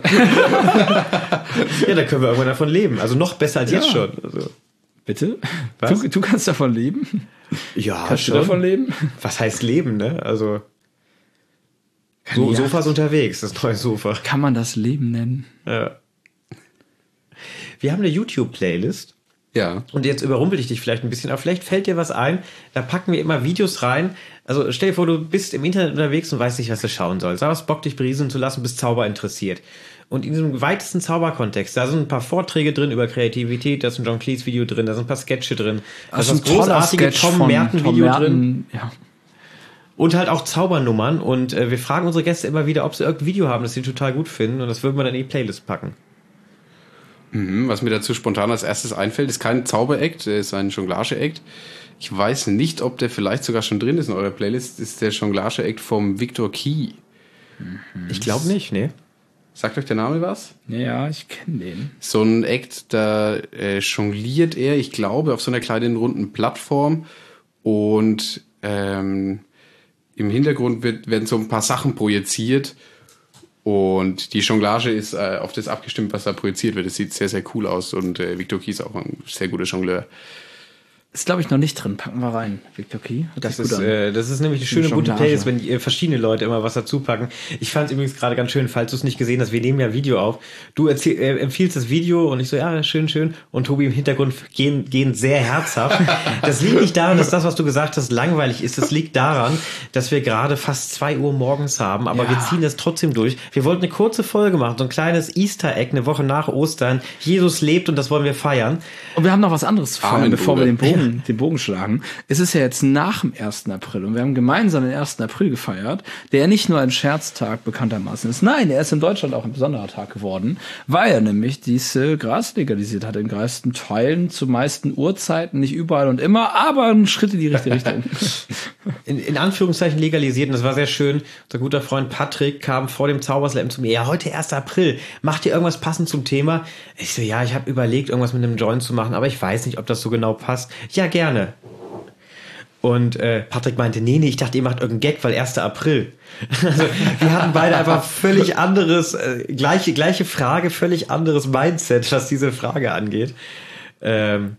Ja, dann können wir irgendwann davon leben. Also noch besser als Ja. jetzt schon. Also, Bitte? Was? Du, du kannst davon leben? ja, Kannst du davon leben? Was heißt leben, ne? Also so, Ja. Sofas unterwegs, das neue Sofa. Kann man das Leben nennen? Ja. Wir haben eine YouTube-Playlist. Ja. Und jetzt überrumpel ich dich vielleicht ein bisschen, aber vielleicht fällt dir was ein. Da packen wir immer Videos rein. Also stell dir vor, du bist im Internet unterwegs und weißt nicht, was du schauen sollst. Aber es Bock, dich berieseln zu lassen, bist Zauber interessiert. Und in diesem weitesten Zauberkontext, da sind ein paar Vorträge drin über Kreativität, da ist ein John Cleese Video drin, da sind ein paar Sketche drin. Da ist das großartige Tom Merton Video drin. Ja. Und halt auch Zaubernummern. Und äh, wir fragen unsere Gäste immer wieder, ob sie irgendein Video haben, das sie total gut finden. Und das würden wir dann in die Playlist packen. Mhm, was mir dazu spontan als erstes einfällt, ist kein Zauber-Act, der ist ein Jonglage-Act. Ich weiß nicht, ob der vielleicht sogar schon drin ist in eurer Playlist. Ist der Jonglage-Act vom Victor Key. Ich glaube nicht, nee. Sagt euch der Name was? Ja, ich kenne den. So ein Act, da äh, jongliert er, ich glaube, auf so einer kleinen runden Plattform und ähm, im Hintergrund wird, werden so ein paar Sachen projiziert und die Jonglage ist äh, auf das abgestimmt, was da projiziert wird. Das sieht sehr, sehr cool aus und äh, Victor Key ist auch ein sehr guter Jongleur. Ist, glaube ich, noch nicht drin. Packen wir rein. Victor Key. Hört Das sich ist, gut an. äh, das ist nämlich eine schöne, gute Jonglage. Playlist, wenn die, äh, verschiedene Leute immer was dazu packen. Ich fand es übrigens gerade ganz schön, falls du es nicht gesehen hast, wir nehmen ja ein Video auf. Du erzähl, äh, empfiehlst das Video und ich so, ja, schön, schön. Und Tobi im Hintergrund gehen, gehen sehr herzhaft. Das liegt nicht daran, dass das, was du gesagt hast, langweilig ist. Das liegt daran, dass wir gerade fast zwei Uhr morgens haben, aber Ja. wir ziehen das trotzdem durch. Wir wollten eine kurze Folge machen, so ein kleines Easter Egg, eine Woche nach Ostern. Jesus lebt und das wollen wir feiern. Und wir haben noch was anderes zu feiern, Amen, bevor wir den Bruder. Bogen, den Bogen schlagen. Es ist ja jetzt nach dem ersten April und wir haben gemeinsam den ersten April gefeiert, der nicht nur ein Scherztag bekanntermaßen ist. Nein, er ist in Deutschland auch ein besonderer Tag geworden, weil er nämlich diese Gras legalisiert hat in größten Teilen, zu meisten Uhrzeiten, nicht überall und immer, aber ein Schritt in die richtige Richtung. in, in Anführungszeichen legalisiert und das war sehr schön. Unser guter Freund Patrick kam vor dem Zauberslam zu mir, ja, heute erster April, macht ihr irgendwas passend zum Thema? Ich so, ja, ich habe überlegt, irgendwas mit einem Joint zu machen, aber ich weiß nicht, ob das so genau passt. Ja, gerne. Und äh, Patrick meinte, nee, nee, ich dachte, ihr macht irgendeinen Gag, weil erster April. Also wir hatten beide einfach völlig anderes, äh, gleiche, gleiche Frage, völlig anderes Mindset, was diese Frage angeht. Ähm,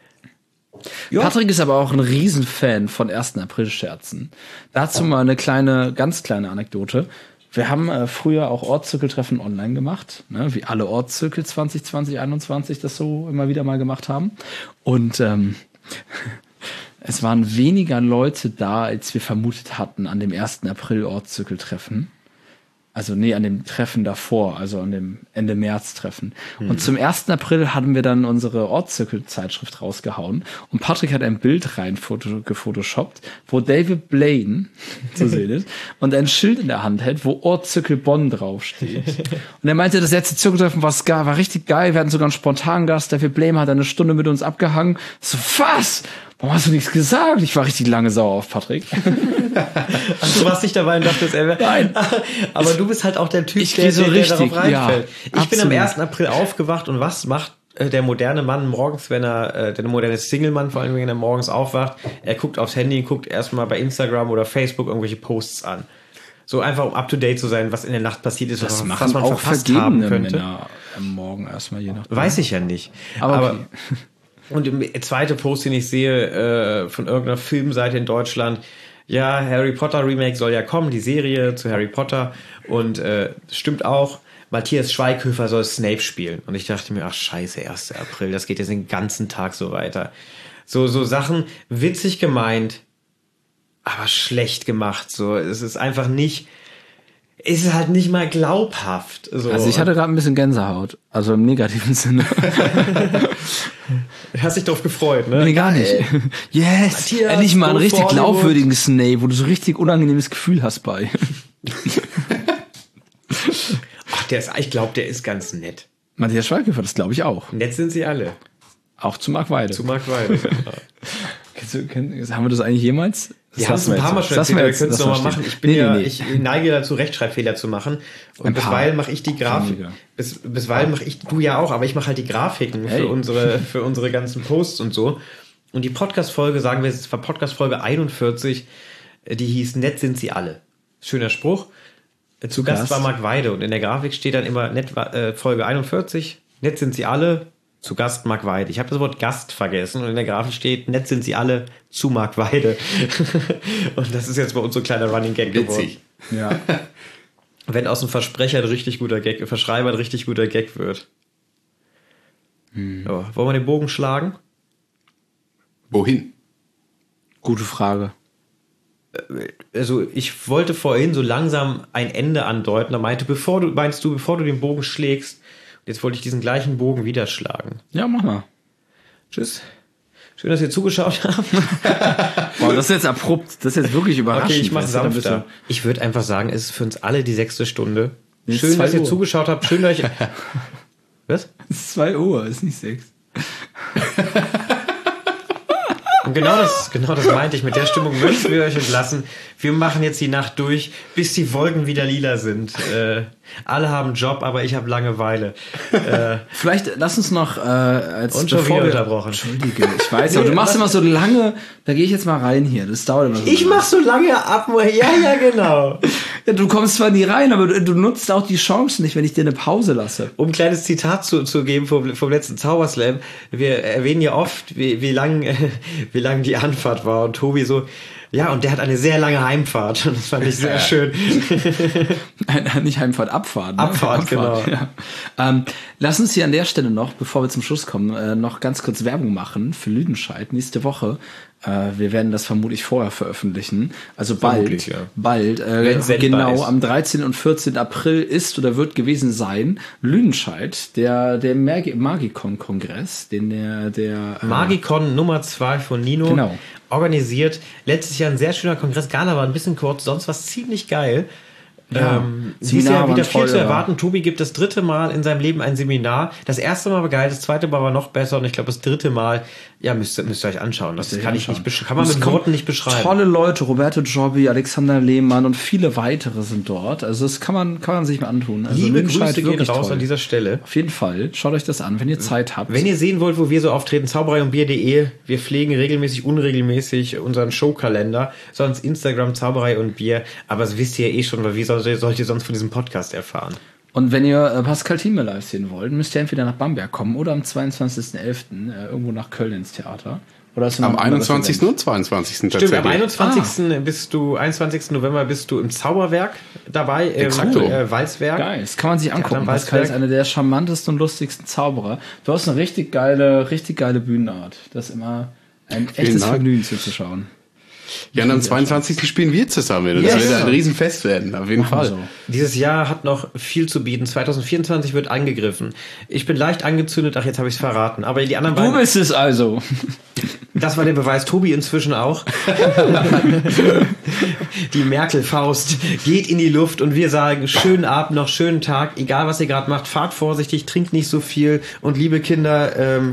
ja. Patrick ist aber auch ein Riesenfan von ersten April-Scherzen. Dazu mal eine kleine, ganz kleine Anekdote. Wir haben äh, früher auch Ortszirkeltreffen online gemacht, ne, wie alle Ortszirkel zwanzig zwanzig, einundzwanzig das so immer wieder mal gemacht haben. Und ähm, es waren weniger Leute da, als wir vermutet hatten an dem ersten April Ortszirkeltreffen. Also nee, an dem Treffen davor, also an dem Ende März Treffen. Hm. Und zum ersten April hatten wir dann unsere Ortszirkel-Zeitschrift rausgehauen und Patrick hat ein Bild rein foto- gefotoshoppt, wo David Blaine zu sehen ist und ein Schild in der Hand hält, wo Ortszirkel Bonn draufsteht. Und er meinte, das letzte Zirkeltreffen war, geil, war richtig geil, wir hatten sogar einen spontanen Gast, David Blaine hat eine Stunde mit uns abgehangen. So, was? Warum hast du nichts gesagt? Ich war richtig lange sauer auf Patrick. Also, du warst nicht dabei und dachtest, ey, Nein. aber du bist halt auch der Typ, Ich der, geh so der, der richtig, darauf reinfällt. ja, ich bin am absolut. ersten April aufgewacht und was macht äh, der moderne Mann morgens, wenn er, äh, der moderne Single-Mann vor allem, wenn er morgens aufwacht? Er guckt aufs Handy, guckt erstmal bei Instagram oder Facebook irgendwelche Posts an. So einfach, um up-to-date zu sein, was in der Nacht passiert ist, Das was machen man auch verpasst vergebene haben könnte. Männer am Morgen erstmal, je nachdem. Weiß ich ja nicht. Aber Aber, okay. und der zweite Post, den ich sehe, äh, von irgendeiner Filmseite in Deutschland, ja, Harry Potter Remake soll ja kommen, die Serie zu Harry Potter. Und äh, stimmt auch, Matthias Schweighöfer soll Snape spielen. Und ich dachte mir, ach scheiße, erster April, das geht jetzt den ganzen Tag so weiter. So, so Sachen, witzig gemeint, aber schlecht gemacht. So, es ist einfach nicht... ist halt nicht mal glaubhaft. So. Also ich hatte gerade ein bisschen Gänsehaut. Also im negativen Sinne. Hast dich drauf gefreut, ne? Nee, gar nicht. Yes! Matthias, Endlich mal einen go richtig for glaubwürdigen Snape, wo du so richtig unangenehmes Gefühl hast bei. Ach, der ist, ich glaube, der ist ganz nett. Matthias Schweighöfer, das glaube ich auch. Nett sind sie alle. Auch zu Mark Weide. Zu Mark Weide. Kennst du, kenn, haben wir das eigentlich jemals? Wir haben es ein paar Mal schon erzählt, wir können es nochmal machen. Ich bin nee, ja, nee, nee. ich neige dazu, Rechtschreibfehler zu machen. Und bisweilen mache ich die Grafik. Bis, bisweilen mache ich, du ja auch, aber ich mache halt die Grafiken Hey. für unsere, für unsere ganzen Posts und so. Und die Podcast-Folge, sagen wir, es war Podcast-Folge einundvierzig, die hieß Nett sind sie alle. Schöner Spruch. Zu Gast Gast. war Mark Weide und in der Grafik steht dann immer Nett, äh, Folge einundvierzig, Nett sind sie alle, zu Gast Mark Weide. Ich habe das Wort Gast vergessen und in der Grafik steht, nett sind sie alle, zu Mark Weide. Und das ist jetzt bei uns so ein kleiner Running Gag geworden. Witzig. Ja. Wenn aus dem Versprecher ein richtig guter Gag, Verschreiber ein richtig guter Gag wird. Hm. So, wollen wir den Bogen schlagen? Wohin? Gute Frage. Also ich wollte vorhin so langsam ein Ende andeuten. Da meinte, bevor du, meinst du, bevor du den Bogen schlägst, jetzt wollte ich diesen gleichen Bogen wieder schlagen. Ja, mach mal. Tschüss. Schön, dass ihr zugeschaut habt. Boah, das ist jetzt abrupt. Das ist jetzt wirklich überraschend. Okay, ich mach Weißt du, da bist sanfter. Ich würde einfach sagen, es ist für uns alle die sechste Stunde. Nee, Schön, dass ihr Uhr. zugeschaut habt. Schön, dass ich... Was? Es ist zwei Uhr, ist nicht sechs. Und genau das, genau das meinte ich. Mit der Stimmung möchten wir euch entlassen. Wir machen jetzt die Nacht durch, bis die Wolken wieder lila sind. Äh, alle haben Job, aber ich habe Langeweile. Äh, Vielleicht lass uns noch äh, als Und schon bevor wieder wir- unterbrochen. Entschuldige, ich weiß, aber Nee, du machst was- immer so lange. Da gehe ich jetzt mal rein hier. Das dauert immer so. ich lange. mach so lange ab. Ja, ja, genau. Ja, du kommst zwar nie rein, aber du, du nutzt auch die Chance nicht, wenn ich dir eine Pause lasse. Um ein kleines Zitat zu, zu geben vom, vom letzten Zauberslam. Wir erwähnen ja oft, wie, wie lang, wie lang die Anfahrt war. Und Tobi so, ja, und der hat eine sehr lange Heimfahrt. Und das fand ich sehr schön. Nicht Heimfahrt, Abfahrt. Ne? Abfahrt, genau. Ja. Ähm, lass uns hier an der Stelle noch, bevor wir zum Schluss kommen, äh, noch ganz kurz Werbung machen für Lüdenscheid nächste Woche. Äh, wir werden das vermutlich vorher veröffentlichen. Also bald. Vermutlich, ja. Bald. Äh, Wenn's sendbar genau, ist. am dreizehnten und vierzehnten April ist oder wird gewesen sein Lüdenscheid, der, der Mag- Magicon-Kongress, den der, der äh, Magicon Nummer zwei von Nino. Genau. Organisiert. Letztes Jahr ein sehr schöner Kongress. Gala war ein bisschen kurz, sonst war es ziemlich geil. Ja, ähm, dieses Seminar Jahr waren wieder viel toll, zu aber- erwarten. Tobi gibt das dritte Mal in seinem Leben ein Seminar. Das erste Mal war geil, das zweite Mal war noch besser und ich glaube das dritte Mal, ja, müsst, ihr- müsst ihr euch anschauen. Das ihr kann ich anschauen. nicht besch- kann man Und es mit kommen Worten nicht beschreiben. Tolle Leute, Roberto Giobbi, Alexander Lehmann und viele weitere sind dort. Also das kann man, kann man sich mal antun. Also Liebe Lüdenscheid Grüße gehen wirklich raus toll. an dieser Stelle. Auf jeden Fall. Schaut euch das an, wenn ihr Zeit habt. Wenn ihr sehen wollt, wo wir so auftreten, zauberei und bier punkt de, wir pflegen regelmäßig, unregelmäßig unseren Showkalender, sonst Instagram, Zauberei und Bier, aber das wisst ihr eh schon, weil wie sollt ihr, sollt ihr sonst von diesem Podcast erfahren? Und wenn ihr äh, Pascal Thieme live sehen wollt, müsst ihr entweder nach Bamberg kommen oder am zweiundzwanzigsten elften Äh, irgendwo nach Köln ins Theater. Oder ist noch Am ein anderes einundzwanzigsten Event? und zweiundzwanzigsten Stimmt, am tatsächlich. einundzwanzigsten bist du, einundzwanzigsten November bist du im Zauberwerk dabei, im Exakto. äh, Walzwerk. Geil, das kann man sich angucken. am Pascal ist Walzwerk. einer der charmantesten und lustigsten Zauberer. Du hast eine richtig geile, richtig geile Bühnenart. Das ist immer ein echtes Dank. Vergnügen zuzuschauen. Ja, und am zweiundzwanzigsten spielen wir zusammen. Und das Ja, wird ja. ein Riesenfest werden, auf jeden Fall. So. Dieses Jahr hat noch viel zu bieten. zwanzig vierundzwanzig wird angegriffen. Ich bin leicht angezündet, ach, jetzt habe ich es verraten. Aber die anderen Du beiden, bist es also. das war der Beweis. Tobi inzwischen auch. Die Merkel-Faust geht in die Luft und wir sagen, schönen Abend noch, schönen Tag. Egal, was ihr gerade macht, fahrt vorsichtig, trinkt nicht so viel. Und liebe Kinder, ähm,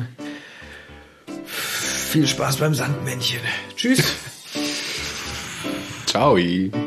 viel Spaß beim Sandmännchen. Tschüss. Ciao.